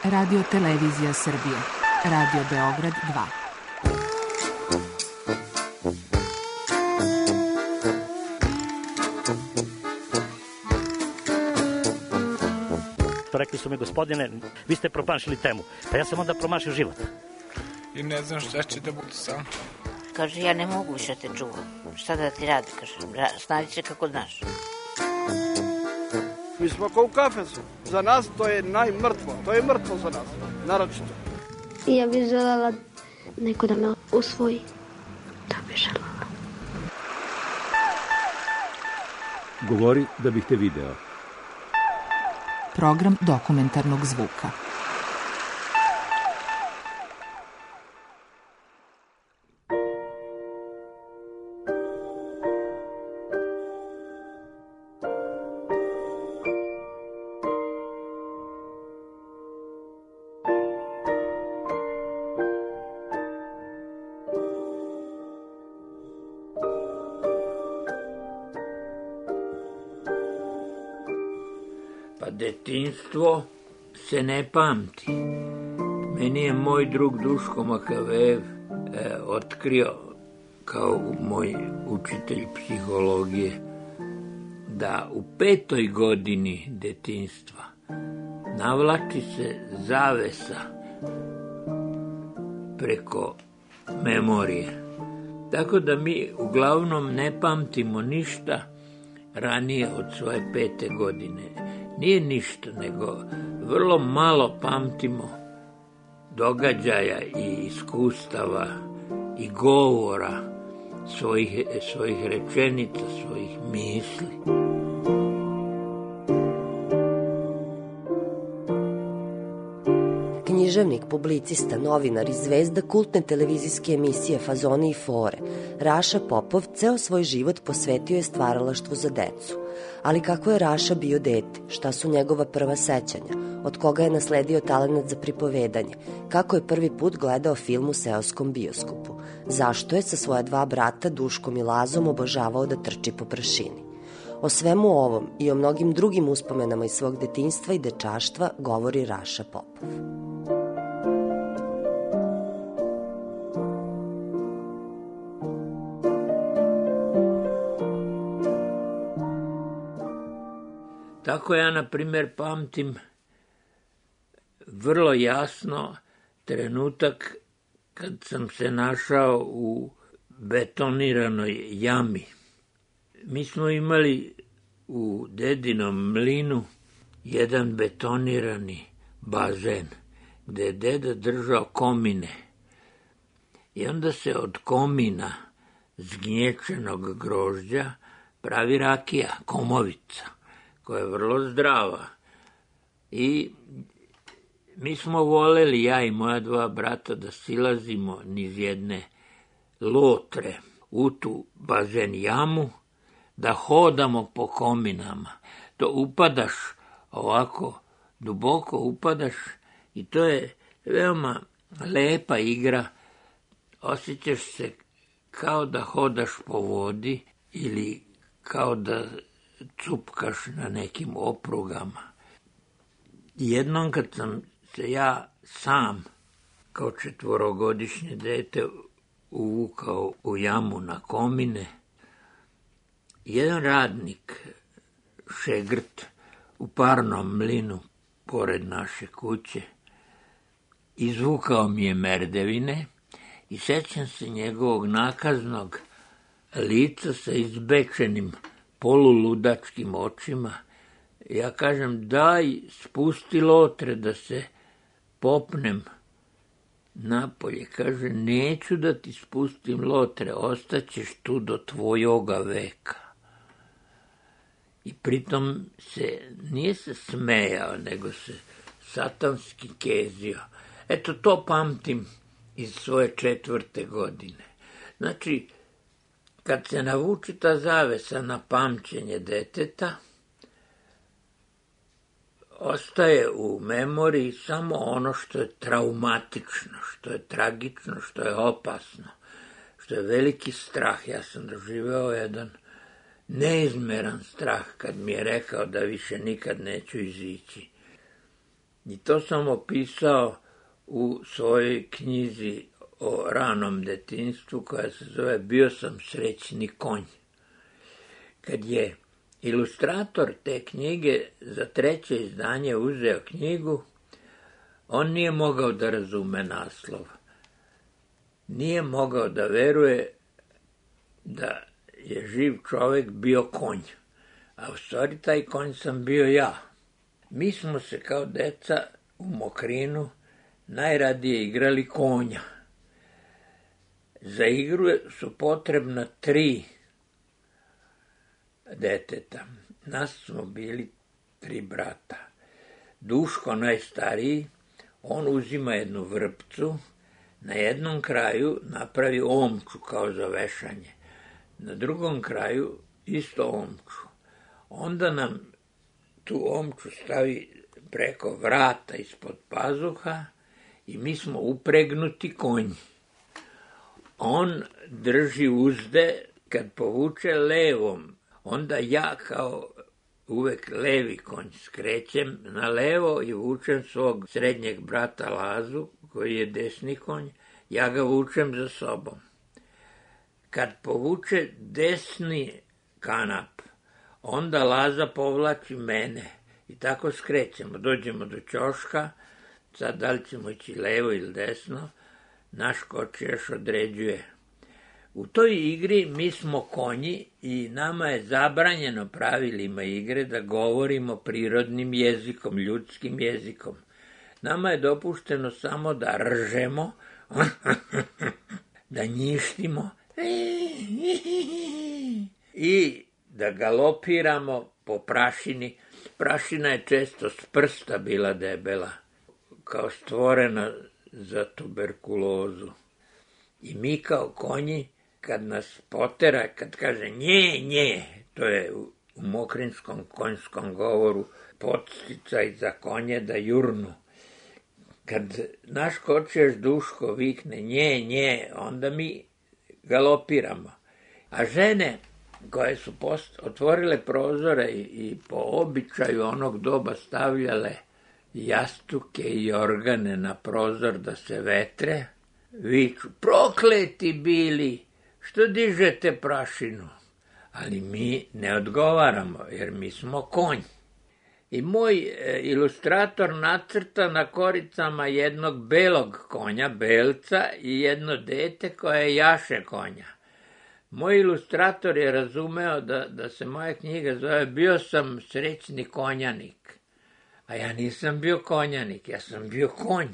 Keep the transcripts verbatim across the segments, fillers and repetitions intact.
Radio Televizija Srbije. Radio Beograd dva. Rekli su mi, gospodine, vi ste promašili temu. Pa ja sam onda promašio život. I ne znam šta će da bude sam. Kaže, ja ne mogu više te čuvam. Šta da ti radi, kaže, snađi se kako znaš. Mi smo kao u kafesu. Za nas to je najmrtvo. To je mrtvo za nas, naročito. Ja bih želela neko da me usvoji. Da bih želela. Govori da bih te video. Program dokumentarnog zvuka. Detinjstvo se ne pamti. Meni je moj drug Duško Makavejev e, otkrio, kao moj učitelj psihologije, da u petoj godini detinjstva navlači se zavesa preko memorije. Tako da mi uglavnom ne pamtimo ništa ranije od svoje pete godine. Nije ništa, nego vrlo malo pamtimo događaja i iskustava i govora, svojih, svojih rečenica, svojih misli. Književnik, publicista, novinar i zvezda kultne televizijske emisije Fazoni i fore, Raša Popov ceo svoj život posvetio je stvaralaštvu za decu. Ali kako je Raša bio dete, šta su njegova prva sećanja, od koga je nasledio talenat za pripovedanje, kako je prvi put gledao film u seoskom bioskopu, zašto je sa svoja dva brata Duškom i Lazom obožavao da trči po prašini. O svemu ovom i o mnogim drugim uspomenama iz svog detinjstva i dečaštva govori Raša Popov. Tako ja, na primjer, pamtim vrlo jasno trenutak kad sam se našao u betoniranoj jami. Mi smo imali u dedinom mlinu jedan betonirani bazen gde je deda držao komine. I onda se od komina zgnječenog grožđa pravi rakija, komovica, koja je vrlo zdrava. I mi smo voleli, ja i moja dva brata, da silazimo niz jedne lotre u tu bazen jamu, da hodamo po kominama. To upadaš ovako, duboko upadaš i to je veoma lepa igra. Osjećaš se kao da hodaš po vodi ili kao da cupkaš na nekim oprugama. Jednom kad sam se ja sam, kao četvorogodišnje dete, uvukao u jamu na komine, jedan radnik, šegrt, u parnom mlinu pored naše kuće, izvukao mi je merdevine i sećam se njegovog nakaznog lica sa izbečenim poluludačkim očima. Ja kažem, daj, spusti lotre da se popnem napolje. Kaže, neću da ti spustim lotre, ostaćeš tu do tvojoga veka. I pritom se, nije se smejao, nego se satanski kezio. Eto, to pamtim iz svoje četvrte godine. Znači, kad se navuči ta zavesa na pamćenje deteta, ostaje u memoriji samo ono što je traumatično, što je tragično, što je opasno, što je veliki strah. Ja sam doživeo jedan neizmeran strah kad mi je rekao da više nikad neću izići. I to sam opisao u svojoj knjizi o ranom detinjstvu koja se zove Bio sam srećni konj. Kad je ilustrator te knjige za treće izdanje uzeo knjigu, on nije mogao da razume naslov. Nije mogao da veruje da je živ čovek bio konj, a u stvari taj konj sam bio ja. Mi smo se kao deca u Mokrinu najradije igrali konja. Za igru su potrebna tri deteta. Nas smo bili tri brata. Duško najstariji, on uzima jednu vrpcu, na jednom kraju napravi omču kao za vešanje, na drugom kraju isto omču. Onda nam tu omču stavi preko vrata ispod pazuha i mi smo upregnuti konji. On drži uzde, kad povuče levom, onda ja kao uvek levi konj skrećem na levo i vučem svog srednjeg brata Lazu, koji je desni konj, ja ga vučem za sobom. Kad povuče desni kanap, onda Laza povlači mene i tako skrećemo, dođemo do ćoška, sad da li ćemo ići levo ili desno, naš kočijaš određuje. U toj igri mi smo konji i nama je zabranjeno pravilima igre da govorimo prirodnim jezikom, ljudskim jezikom. Nama je dopušteno samo da ržemo, da njištimo i da galopiramo po prašini. Prašina je često s prsta bila debela, kao stvorena za tuberkulozu. I mi kao konji, kad nas potera, kad kaže nje, nje, to je u mokrinskom konjskom govoru podsticaj za konje da jurnu. Kad naš kočijaš Duško vikne nje, nje, onda mi galopiramo. A žene koje su post, otvorile prozore i, i po običaju onog doba stavljale jastuke i organe na prozor da se vetre, viču, prokleti bili, što dižete prašinu? Ali mi ne odgovaramo, jer mi smo konj. I moj e, ilustrator nacrta na koricama jednog belog konja, belca, i jedno dete koje jaše konja. Moj ilustrator je razumeo da, da se moja knjiga zove Bio sam srećni konjanik. A ja nisam bio konjanik, ja sam bio konj.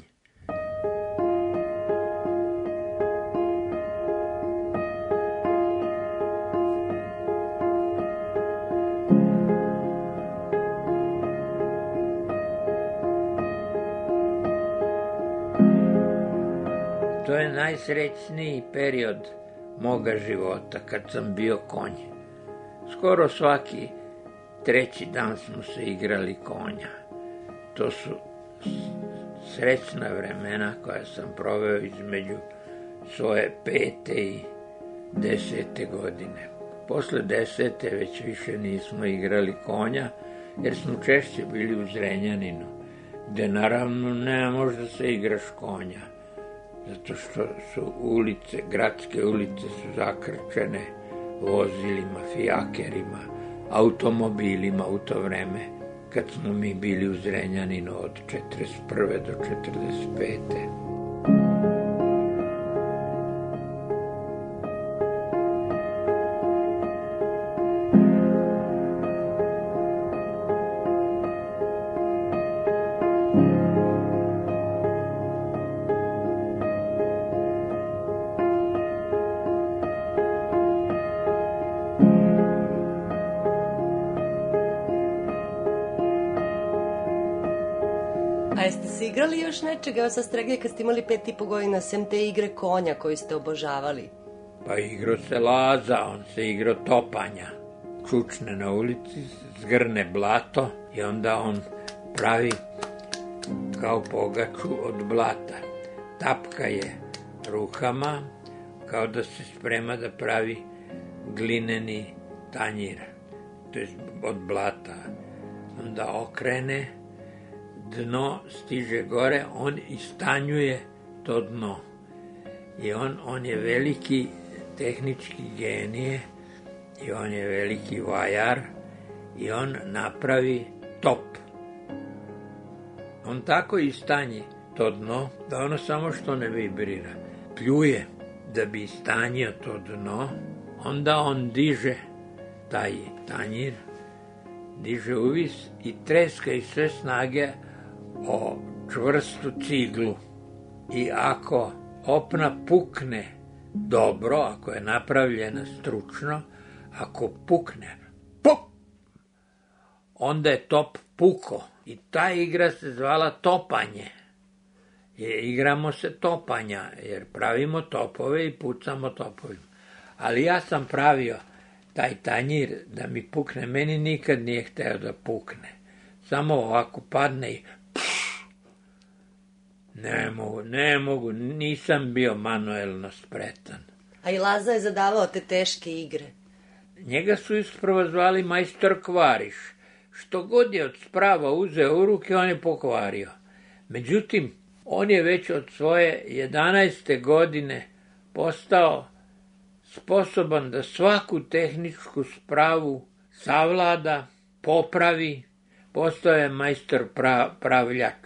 To je najsrećniji period moga života, kad sam bio konj. Skoro svaki treći dan smo se igrali konja. To su srećna vremena koja sam proveo između svoje pete i desete godine. Posle desete već više nismo igrali konja, jer smo češće bili u Zrenjaninu, gde naravno ne može da se igraš konja, zato što su ulice, gradske ulice su zakrčene vozilima, fijakerima, automobilima u to vreme, kad smo mi bili u Zrenjaninu od četrdeset prve do četrdeset pete. A jeste se igrali još nečega? Evo sad ste rekli kad ste imali pet i po godina, sem te igre konja koju ste obožavali. Pa igrao se Laza, on se igrao topanja. Čučne na ulici, zgrne blato i onda on pravi kao pogaču od blata. Tapka je rukama, kao da se sprema da pravi glineni tanjir, to je od blata. Onda okrene, dno stiže gore, on istanjuje to dno. I on, on je veliki tehnički genije i on je veliki vajar i on napravi top. On tako istanji to dno da ono samo što ne vibrira. Pljuje da bi istanjio to dno, onda on diže taj tanjir, diže uvis i treska iz sve snage o čvrstu ciglu. I ako opna pukne dobro, ako je napravljena stručno, ako pukne, puk, onda je top puko. I ta igra se zvala topanje. Je, igramo se topanja, jer pravimo topove i pucamo topovima. Ali ja sam pravio taj tanjir da mi pukne, meni nikad nije hteo da pukne. Samo ovako padne i pš, ne mogu, ne mogu, nisam bio manuelno spretan. A i Laza je zadavao te teške igre. Njega su ispravo zvali majstor Kvariš. Što god je od sprava uzeo u ruke, on je pokvario. Međutim, on je već od svoje jedanaeste godine postao sposoban da svaku tehničku spravu savlada, popravi. Postao je majstor pra, pravljač,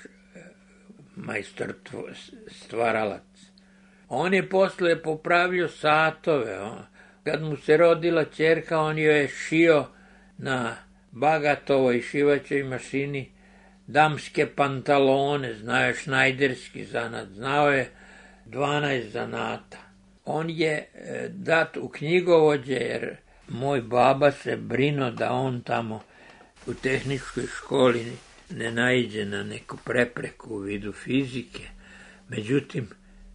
majstor stvaralac. On je posle popravio satove. On, kad mu se rodila ćerka, on joj je šio na Bagatovoj šivaćoj mašini damske pantalone, znao je šnajderski zanat, znao je dvanaest zanata. On je dat u knjigovođe, jer moj baba se brinuo da on tamo u tehničkoj školi ne naiđe na neku prepreku u vidu fizike. Međutim,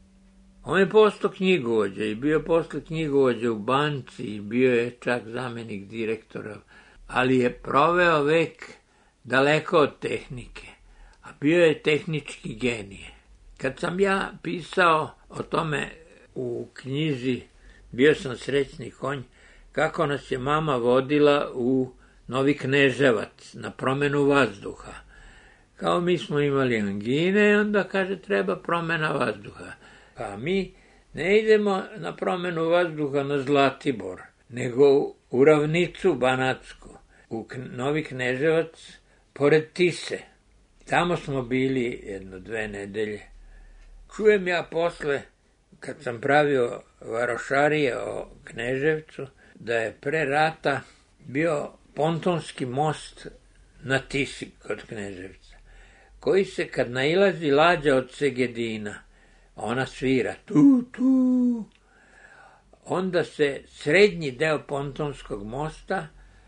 on je postao knjigovođa i bio posle knjigovođa u banci i bio je čak zamenik direktora, ali je proveo vek daleko od tehnike, a bio je tehnički genije. Kad sam ja pisao o tome u knjizi Bio sam srećni konj, kako nas je mama vodila u Novi Kneževac na promenu vazduha. Kao mi smo imali angine, onda kaže treba promena vazduha. Pa mi ne idemo na promenu vazduha na Zlatibor, nego u ravnicu Banatsku, u Novi Kneževac, pored Tise. Tamo smo bili jedno dve nedelje. Čujem ja posle, kad sam pravio varošarije o Kneževcu, da je pre rata bio pontonski most na Tisi kod Kneževca, koji se kad nailazi lađa od Segedina, ona svira tu, tu, onda se srednji deo pontonskog mosta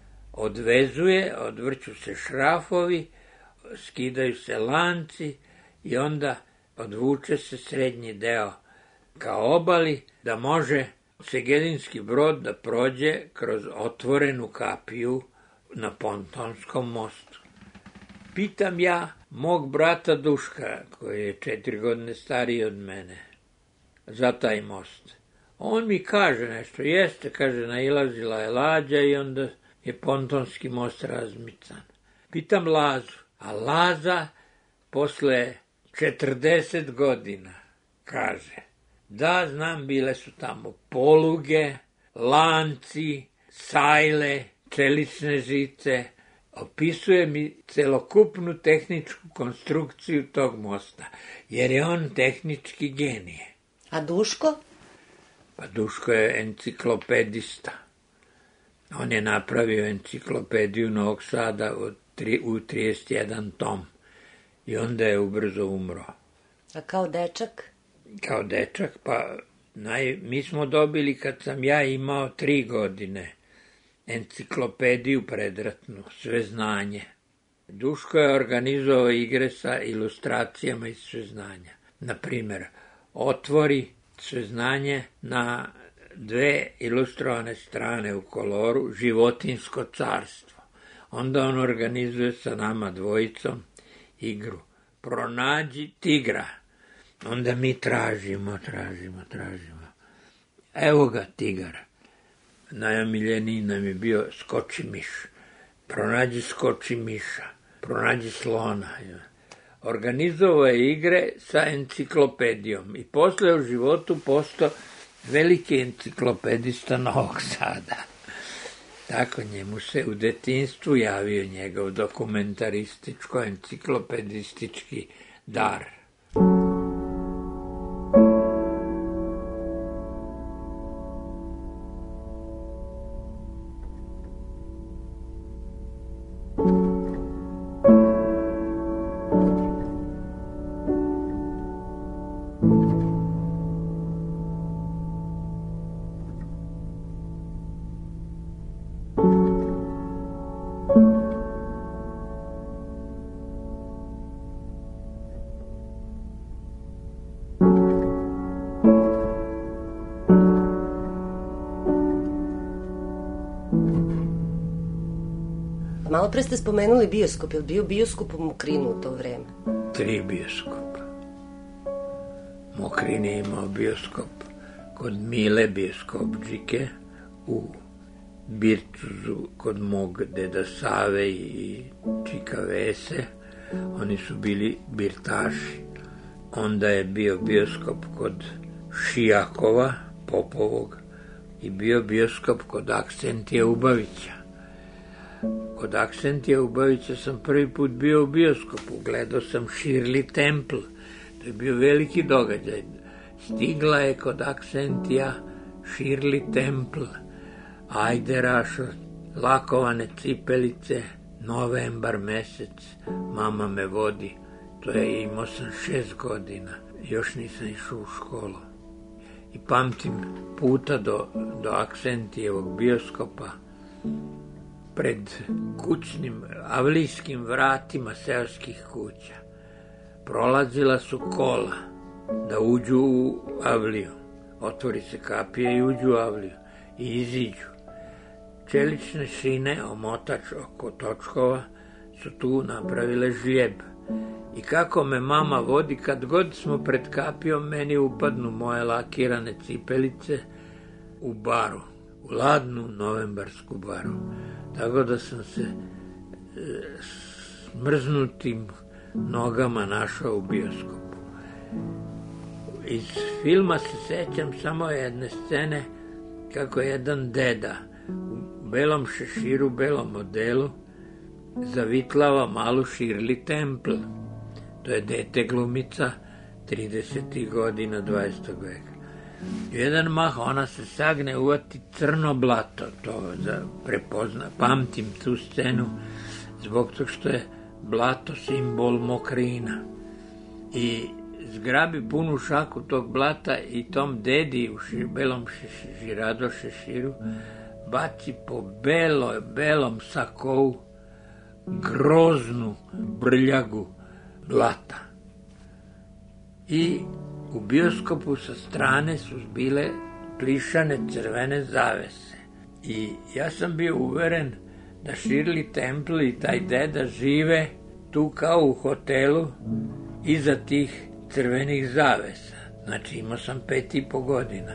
odvezuje, odvrću se šrafovi, skidaju se lanci i onda odvuče se srednji deo ka obali, da može segedinski brod da prođe kroz otvorenu kapiju na pontonskom mostu. Pitam ja mog brata Duška, koji je četiri godine stariji od mene, za taj most. On mi kaže nešto, jeste, kaže, nailazila je lađa i onda je pontonski most razmican. Pitam Lazu, a Laza posle četrdeset godina kaže, da, znam, bile su tamo poluge, lanci, sajle, čelične žice. Opisuje mi celokupnu tehničku konstrukciju tog mosta, jer je on tehnički genije. A Duško? Pa Duško je enciklopedista. On je napravio enciklopediju Novog Sada u, tri, u trideset jedan tom i onda je ubrzo umro. A kao dečak? Kao dečak, pa naj, mi smo dobili kad sam ja imao tri godine enciklopediju predratnu, sve znanje. Duško je organizovao igre sa ilustracijama iz sveznanja. Naprimjer, otvori sveznanje na dve ilustrovane strane u koloru, životinsko carstvo. Onda on organizuje sa nama dvojicom igru. Pronađi tigra. Onda mi tražimo, tražimo, tražimo. Evo ga tigar. Najomiljeniji nam je bio skoči miš. Pronađi skoči miša. Pronađi slona. organizovao je igre sa enciklopedijom i posle u životu postao veliki enciklopedista Novog Sada. Tako njemu se u detinjstvu javio njegov dokumentarističko-enciklopedistički dar. Malo pre ste spomenuli bioskop. Je li bio bioskop u Mokrinu u to vreme? Tri bioskopa. Mokrin je imao bioskop kod Mile Bioskopđike, u Birtuzu kod mog deda Save i čika Vese. Oni su bili birtaši. Onda je bio bioskop kod Šijakova, Popovog, i bio bioskop kod Aksentija Ubavića. Kod Aksentija Ubavića sam prvi put bio u bioskopu, gledao sam Shirley Temple, to je bio veliki događaj. Stigla je kod Aksentija Shirley Temple, ajde Rašo, lakovane cipelice, novembar mesec, mama me vodi, to je, imao sam šest godina, još nisam išao u školu. I pamtim puta do, do Aksentijevog bioskopa, pred kućnim avlijskim vratima seoskih kuća prolazila su kola da uđu u avliju. Otvori se kapija i uđu u avliju i iziđu. Čelične šine, omotač oko točkova su tu napravile žljeb. I kako me mama vodi, kad god smo pred kapijom, meni upadnu moje lakirane cipelice u baru, u ladnu novembarsku baru. Tako da sam se e, smrznutim nogama našao u bioskopu. Iz filma se sećam samo jedne scene kako jedan deda u belom šeširu, belom modelu zavitlava malu Shirley Temple. To je dete glumica tridesetih godina dvadesetog veka. U jedan mah ona se sagne, uvati crno blato, to za prepozna, pamtim tu scenu, zbog toga što je blato simbol Mokrina. I zgrabi punu šaku tog blata i tom dedi u šir, belom šeširado šeširu baci po belo, belom sakovu groznu brljagu blata. I u bioskopu sa strane su bile plišane crvene zavese. I ja sam bio uveren da Shirley Temple i taj deda žive tu kao u hotelu iza tih crvenih zavesa. Znači imao sam pet i po godina.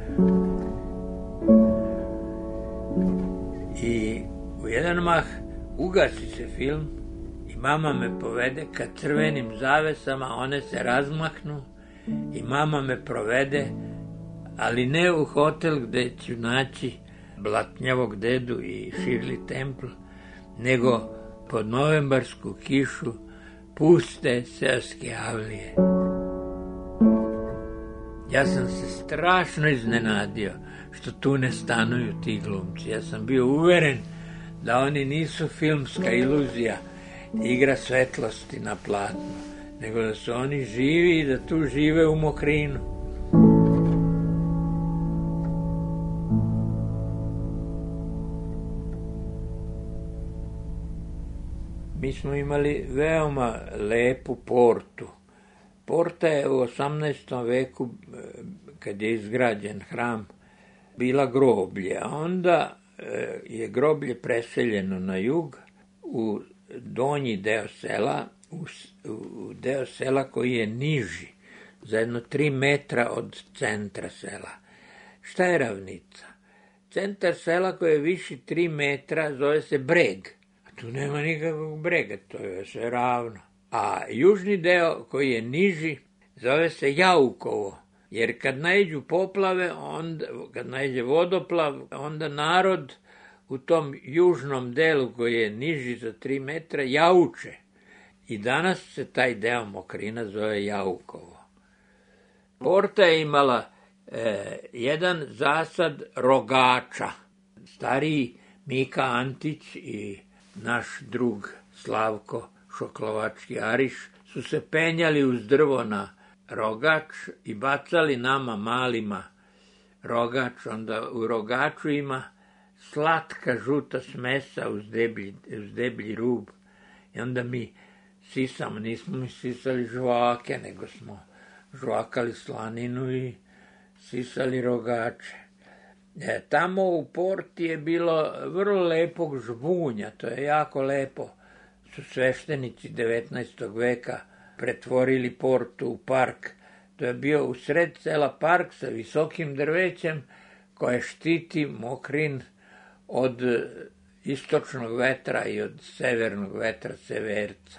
I u jedan mah ugasi se film i mama me povede ka crvenim zavesama, one se razmahnu i mama me provede, ali ne u hotel gde ću naći blatnjavog dedu i Shirley Temple, nego pod novembarsku kišu puste seoske avlije. Ja sam se strašno iznenadio što tu ne stanuju ti glumci. Ja sam bio uveren da oni nisu filmska iluzija, igra svetlosti na platnu, nego da su oni živi i da tu žive u Mokrinu. Mi smo imali veoma lepu portu. Porta je u osamnaestom veku, kad je izgrađen hram, bila groblje, a onda je groblje preseljeno na jug, u donji deo sela, u, u deo sela koji je niži, za jedno tri metra od centra sela. Šta je ravnica? Centar sela koji je viši tri metra zove se breg. A tu nema nikakvog brega, to je sve ravno. A južni deo koji je niži zove se Jaukovo, jer kad naiđu poplave, onda, kad naiđe vodoplav, onda narod u tom južnom delu koji je niži za tri metra jauče. I danas se taj deo Mokrina zove Jaukovo. Porta je imala e, jedan zasad rogača. Stariji Mika Antić i naš drug Slavko Šoklovački Ariš su se penjali uz drvo na rogač i bacali nama malima rogač. Onda u rogaču ima slatka žuta smesa uz deblji, uz deblji rub. I onda mi sisamo, nismo mi sisali žvake, nego smo žvakali slaninu i sisali rogače. E, tamo u Porti je bilo vrlo lepog žbunja, to je jako lepo. Su sveštenici devetnaestog veka pretvorili Portu u park. To je bio u sred sela park sa visokim drvećem koje štiti Mokrin od istočnog vetra i od severnog vetra severca.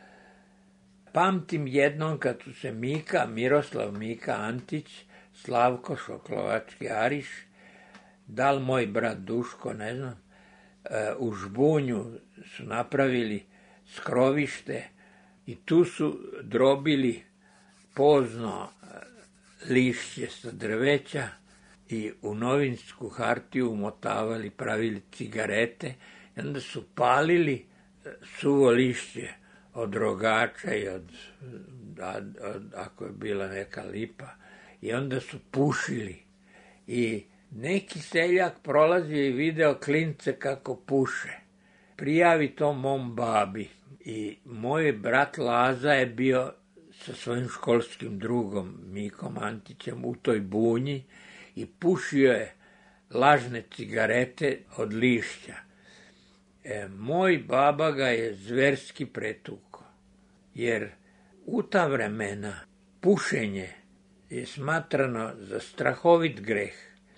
Pamtim jednom kad su se Mika, Miroslav Mika Antić, Slavko Šoklovački Ariš, dal moj brat Duško, ne znam, u žbunju su napravili skrovište i tu su drobili pozno lišće sa drveća i u novinsku hartiju umotavali, pravili cigarete i onda su palili suvo lišće od rogača i od, od, od, ako je bila neka lipa, i onda su pušili. I neki seljak prolazio i video klince kako puše. Prijavi to mom babi. I moj brat Laza je bio sa svojim školskim drugom Mikom Antićem u toj bunji i pušio je lažne cigarete od lišća. E, moj baba ga je zverski pretuko, jer u ta vremena pušenje je smatrano za strahovit greh.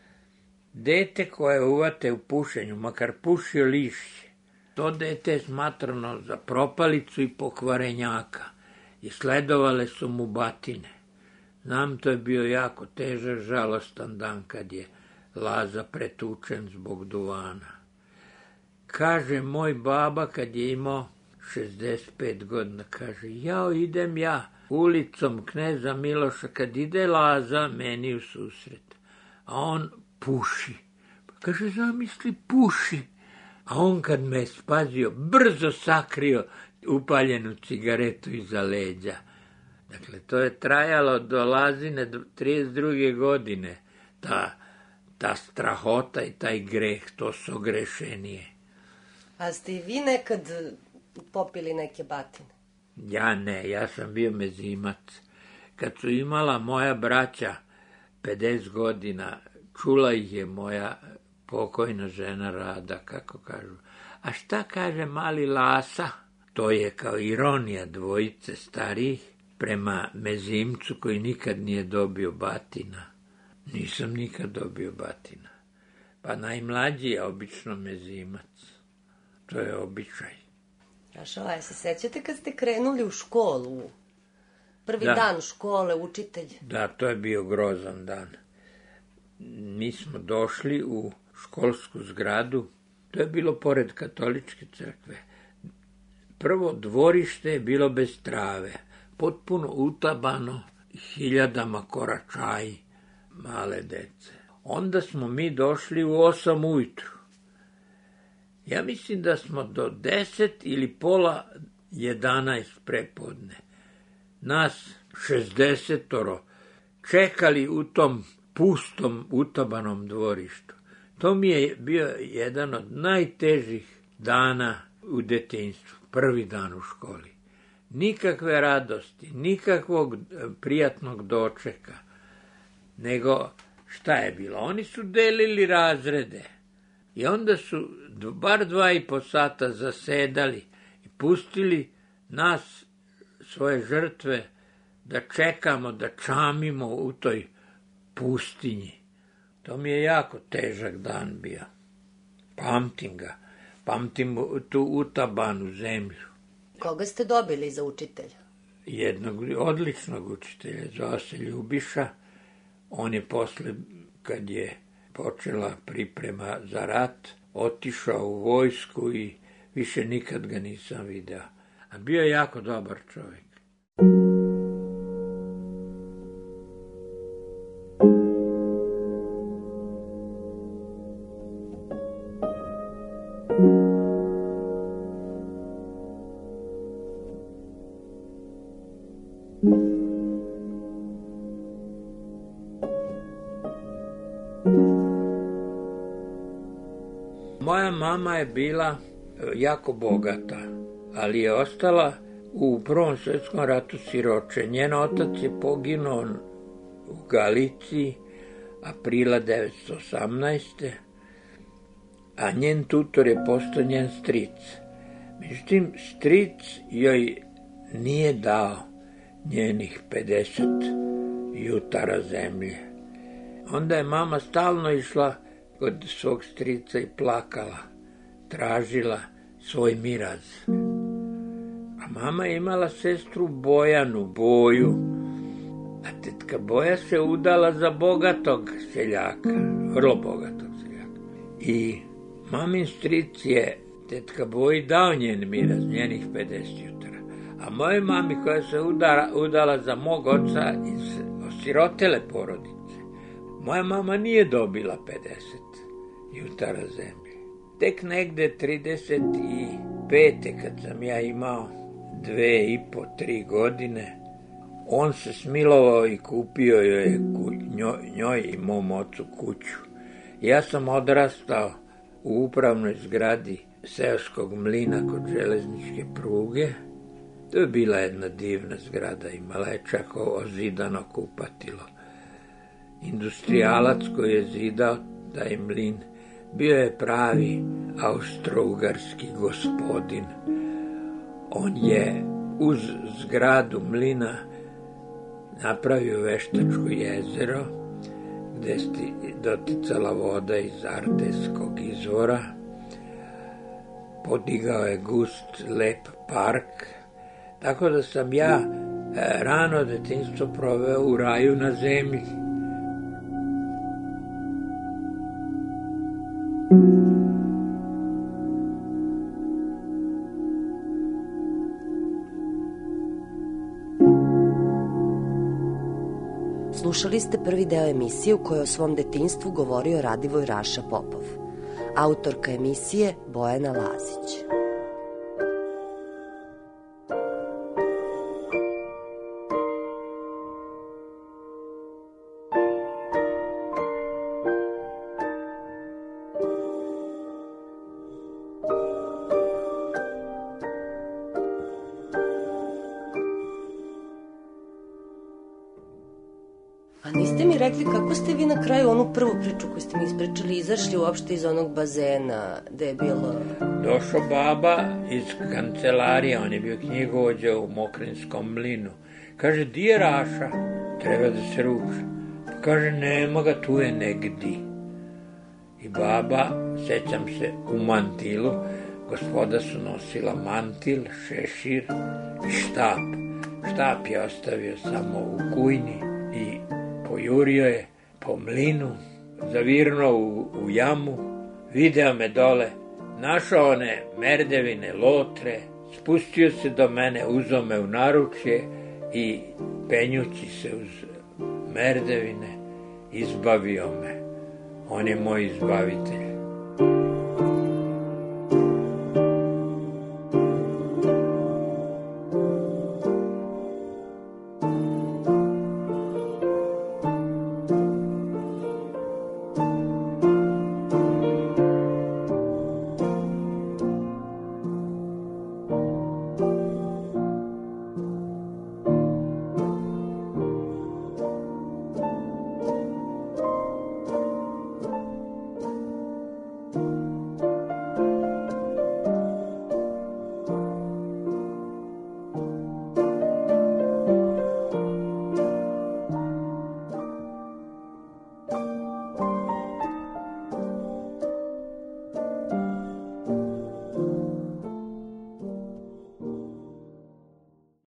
Dete koje uvate u pušenju, makar pušio lišće, to dete je smatrano za propalicu i pokvarenjaka i sledovale su mu batine. Znam, to je bio jako težak, žalostan dan kad je Laza pretučen zbog duvana. Kaže moj baba kad je imao šezdeset pet godina, kaže, jao, idem ja ulicom Kneza Miloša, kad ide Laza meni u susret, a on puši. Pa kaže, zamisli, puši. A on kad me je spazio, brzo sakrio upaljenu cigaretu iza leđa. Dakle, to je trajalo do Lazine trideset druge godine. Ta, ta strahota i taj greh, to su ogrešenije. A ste i vi nekad popili neke batine? Ja ne, ja sam bio mezimac. Kad su imala moja braća pedeset godina, čula ih je moja pokojna žena Rada, kako kažu. A šta kaže mali Lasa? To je kao ironija dvojice starijih prema mezimcu koji nikad nije dobio batina. Nisam nikad dobio batina. Pa najmlađi je obično mezimac. To je običaj. Raša, a se sećate kad ste krenuli u školu? Prvi da. dan škole, učitelj? Da, to je bio grozan dan. Mi smo došli u školsku zgradu. To je bilo pored katoličke crkve. Prvo dvorište je bilo bez trave, potpuno utabano hiljadama koračaji male dece. Onda smo mi došli u osam ujutru. Ja mislim da smo do deset ili pola jedanaest prepodne nas šezdesetoro čekali u tom pustom utabanom dvorištu. To mi je bio jedan od najtežih dana u detinjstvu, prvi dan u školi. Nikakve radosti, nikakvog prijatnog dočeka, nego šta je bilo? Oni su delili razrede i onda su bar dva i po sata zasedali i pustili nas, svoje žrtve, da čekamo, da čamimo u toj pustinji. To mi je jako težak dan bio. Pamtim ga. Pamtim tu utabanu zemlju. Koga ste dobili za učitelja? Jednog odličnog učitelja, zvao se Ljubiša. On je posle, kad je počela priprema za rat, otišao u vojsku i više nikad ga nisam video. A bio je jako dobar čovjek. Moja mama je bila jako bogata, ali je ostala u Prvom svjetskom ratu siroče. Njen otac je poginuo u Galiciji aprila devetsto osamnaeste. a njen tutor je postao njen stric. Međutim, stric joj nije dao njenih pedeset jutara zemlje. Onda je mama stalno išla kod svog strica i plakala, tražila svoj miraz. A mama je imala sestru Bojanu, Boju, a tetka Boja se udala za bogatog seljaka, vrlo bogatog seljaka. I mamin stric je tetka Boji dao njen miraz, njenih pedeset jutara. A mojoj mami koja se udala, udala za mog oca iz osirotele porodice, moja mama nije dobila pedeset jutara zemlje. Tek negde trideset pete kad sam ja imao dve i po, tri godine, on se smilovao i kupio joj, njoj, njoj i mom ocu kuću. Ja sam odrastao u upravnoj zgradi seoskog mlina kod železničke pruge. To je bila jedna divna zgrada, imala je čak ozidano kupatilo. Industrijalac koji je zidao taj mlin bio je pravi austrougarski gospodin. On je uz zgradu mlina napravio veštačko jezero gde je doticala voda iz Ardeskog izvora. Podigao je gust, lep park, tako da sam ja rano detinjstvo proveo u raju na zemlji. Slušali ste prvi deo emisije u kojoj o svom detinjstvu govorio Radivoj Raša Popov. Autorka emisije Bojana Lazić. A niste mi rekli kako ste vi na kraju onu prvu priču koju ste mi ispričali izašli uopšte iz onog bazena gde je bilo... Došao baba iz kancelarije, on je bio knjigovođa u Mokrinskom mlinu. Kaže, di je Raša? Treba da se ruča. Pa kaže, nema ga, tu je negdi. I baba, sećam se, u mantilu, gospoda su nosila mantil, šešir i štap. Štap je ostavio samo u kujni i pojurio je po mlinu, zavirnuo u, u jamu, video me dole, našao one merdevine lotre, spustio se do mene, uzeo me u naručje i penjući se uz merdevine izbavio me. On je moj izbavitelj.